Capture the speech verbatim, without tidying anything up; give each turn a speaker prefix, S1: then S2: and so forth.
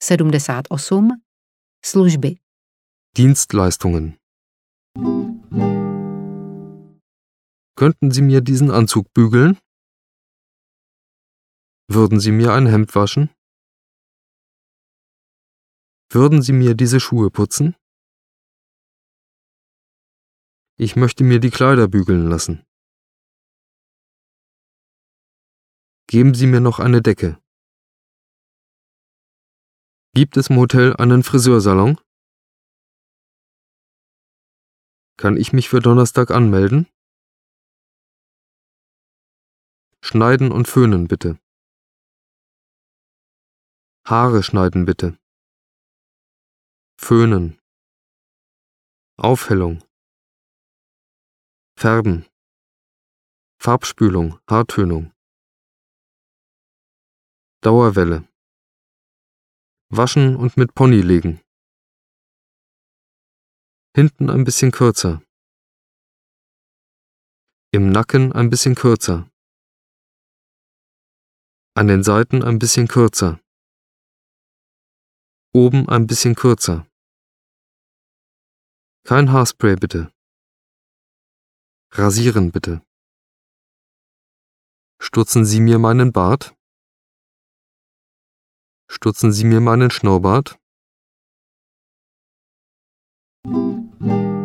S1: sedmdesát osm služby.
S2: Dienstleistungen. Könnten Sie mir diesen Anzug bügeln? Würden Sie mir ein Hemd waschen? Würden Sie mir diese Schuhe putzen? Ich möchte mir die Kleider bügeln lassen. Geben Sie mir noch eine Decke. Gibt es im Hotel einen Friseursalon? Kann ich mich für Donnerstag anmelden? Schneiden und föhnen bitte. Haare schneiden bitte. Föhnen. Aufhellung. Färben. Farbspülung, Haartönung. Dauerwelle. Waschen und mit Pony legen. Hinten ein bisschen kürzer. Im Nacken ein bisschen kürzer. An den Seiten ein bisschen kürzer. Oben ein bisschen kürzer. Kein Haarspray bitte. Rasieren bitte. Stutzen Sie mir meinen Bart? Stutzen Sie mir meinen Schnurrbart?